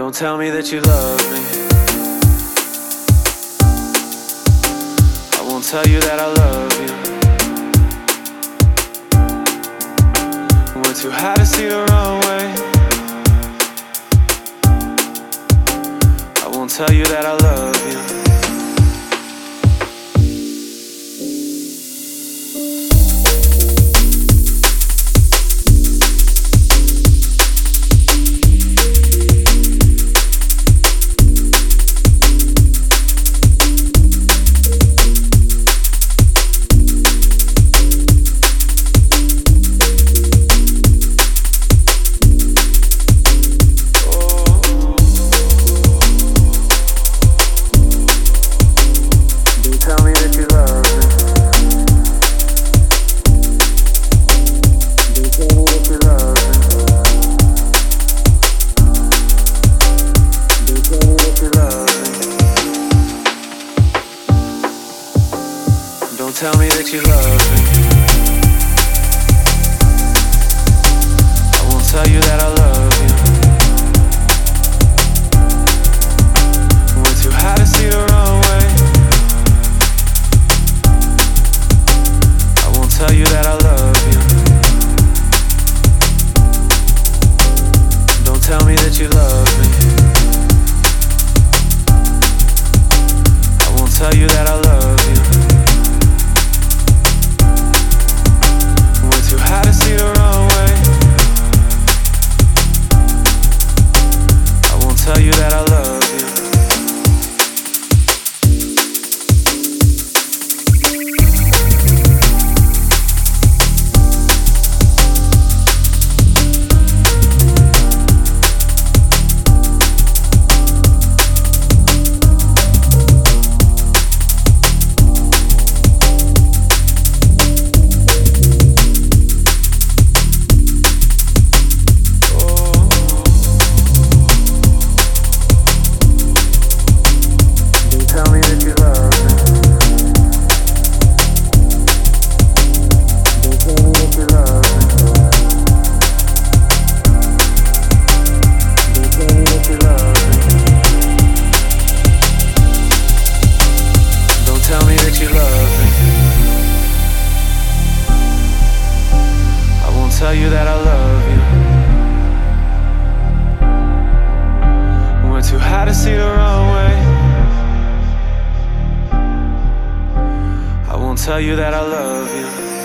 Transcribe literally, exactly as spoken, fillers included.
Don't tell me that you love me. I won't tell you that I love you. We're too high to see the runway. I won't tell you that I love you. Don't tell me that you love me. I won't tell you that I love you. We're too high to see the runway. I won't tell you that I love you. Don't tell me that you love me. I won't tell you that I love you. Too high to see the runway. I won't tell you that I love you. Tell you that I love you. We're too high to see the runway. I won't tell you that I love you.